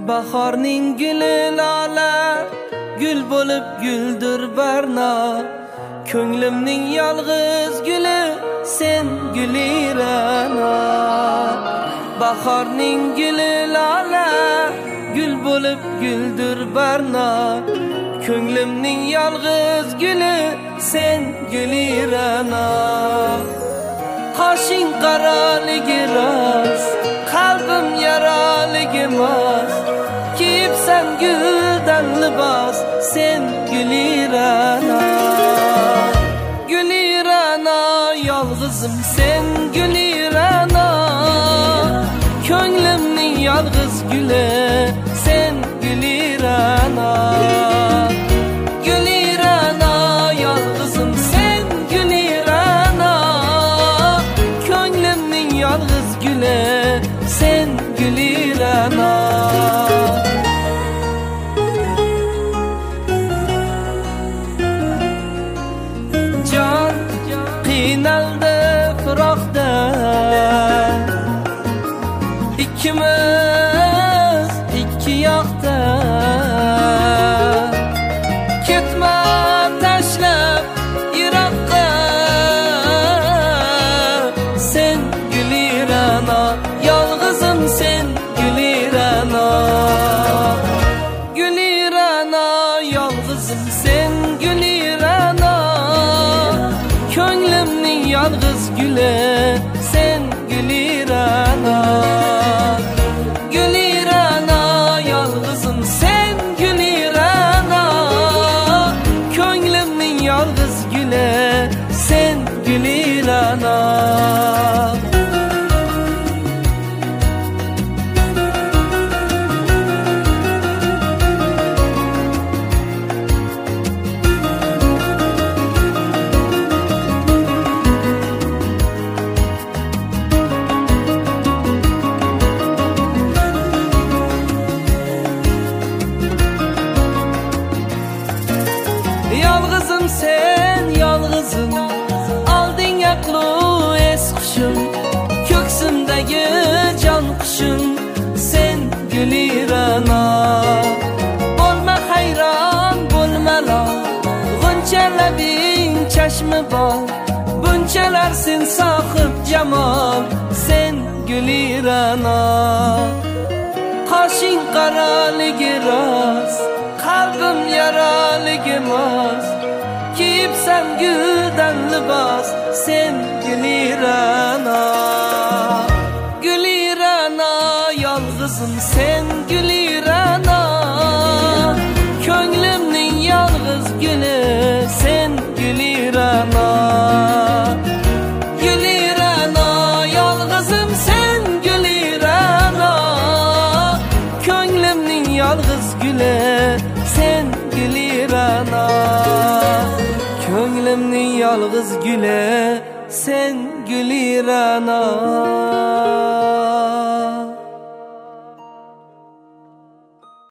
Bahorning guli lola, gul bo'lib guldir barno. Ko'nglimning yolg'iz guli sen gulirana. Bahorning guli lola, gul bo'lib guldir barno. Ko'nglimning yolg'iz guli sen gulirana. Qoshing qaraligi rost, qalbim yaraligi mas. Kiyibsan guldan libos, sen gulirana. Gulirana, yolg'izim sen gulirana. Ko'nglimning yolg'iz guli sen gulirana. Gulirana, yolg'izim sen gulirana. Ko'nglimning yolg'iz guli sen gulirana. Jon qiynaldi firoqda, ikkimiz ikki yoqda. Ketma tashlab yiroqqa, sen gulirana. Yolg'izim sen gulirana. Gulirana, yolg'izim sen gulirana. Ko'nglimning yolg'iz guli sen gulirana. Gulirana, yolg'izim sen gulirana. Ko'nglimning yolg'iz guli sen gulirana. Yolg'izim sen yolg'izim, olding aqlu es qushim. Ko'ksimdagi jon qushim sen gulirana. Bo'lma hayron, bo'lma lol, g'uncha labing chashmi bor. Bunchalar sen sohib jamol, sen gulirana. Qoshing qaraligi rost, qalbim yaraligi mas. Kiyibsan guldan libos, sen gulirana. Gulirana, yolg'izim sen gulirana. Ko'nglimning yolg'iz guli sen gulirana. Gulirana, yolg'izim sen gulirana. Ko'nglimning yolg'iz guli sen gulirana. Ko'nglimning yolg'iz guli sen gulirana.